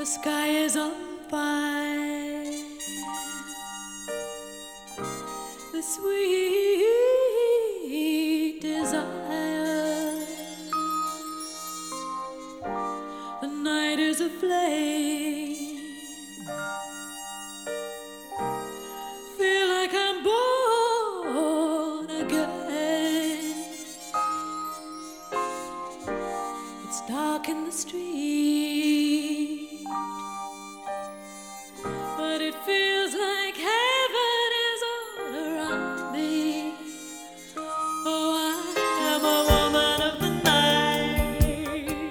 The sky is on fire with sweet desire. The night is aflame. Feel like I'm born again. It's dark in the street, but it feels like heaven is all around me. Oh, I am a woman of the night.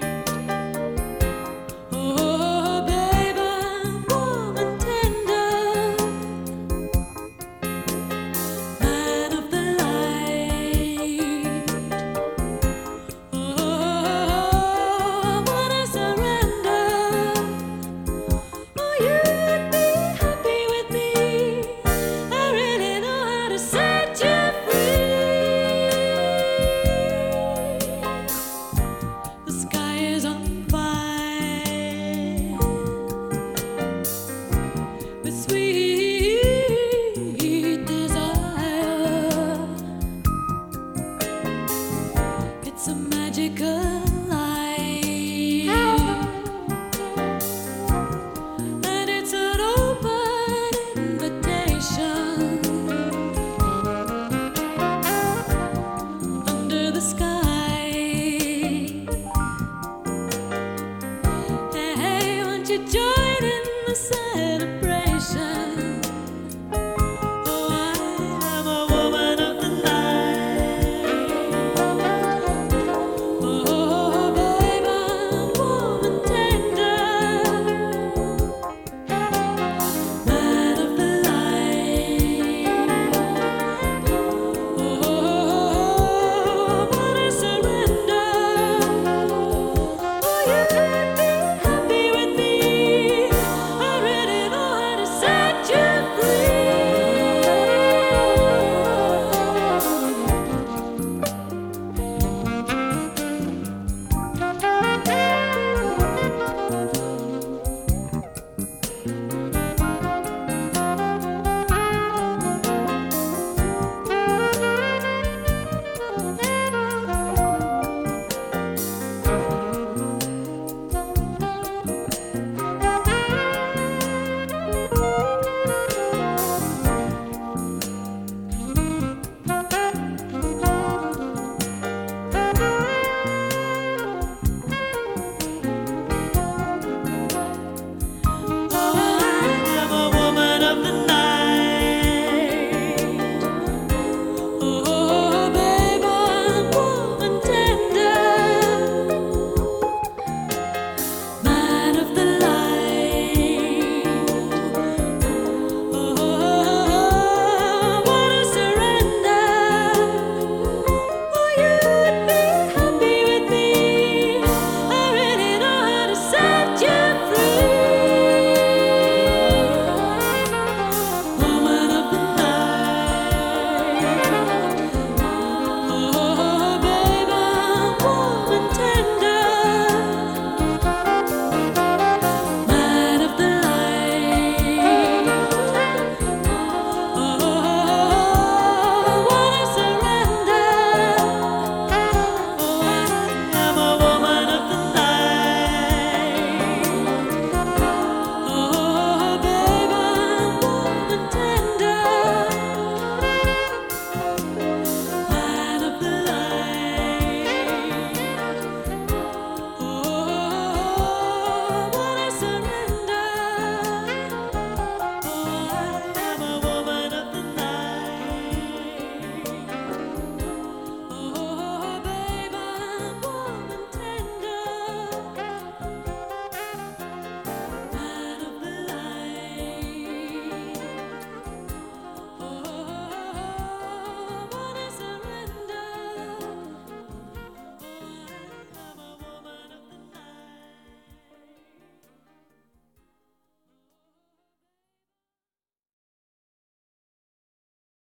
Oh, babe, I'm warm and tender, man of the light. Oh, I wanna surrender. Oh, you'd be happy with me. I really know how to set you free. The sky is on fire with sweet desire. It's a magical light, and it's an open invitation under the sky. Hey, won't you join in the celebration?